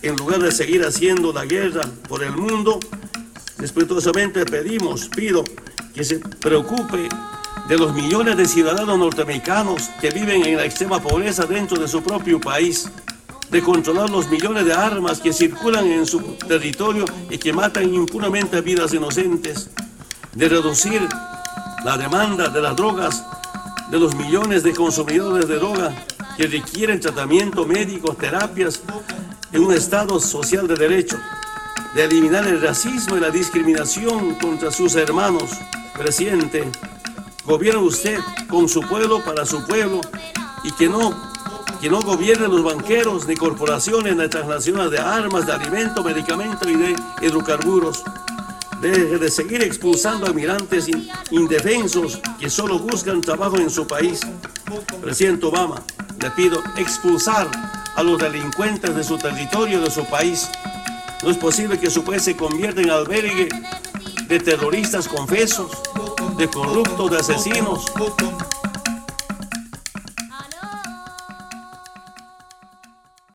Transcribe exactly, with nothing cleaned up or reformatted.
en lugar de seguir haciendo la guerra por el mundo, respetuosamente pedimos, pido que se preocupe de los millones de ciudadanos norteamericanos que viven en la extrema pobreza dentro de su propio país, de controlar los millones de armas que circulan en su territorio y que matan impunemente vidas inocentes, de reducir la demanda de las drogas, de los millones de consumidores de droga que requieren tratamiento médico, terapias, en un Estado social de derecho, de eliminar el racismo y la discriminación contra sus hermanos. Presidente, gobierna usted con su pueblo, para su pueblo, y que no, que no gobiernen los banqueros ni corporaciones ni transnacionales de armas, de alimentos, medicamentos y de hidrocarburos. Deje de seguir expulsando a migrantes indefensos que solo buscan trabajo en su país. Presidente Obama, le pido expulsar a los delincuentes de su territorio, de su país. No es posible que su país se convierta en albergue de terroristas confesos, de corruptos, de asesinos,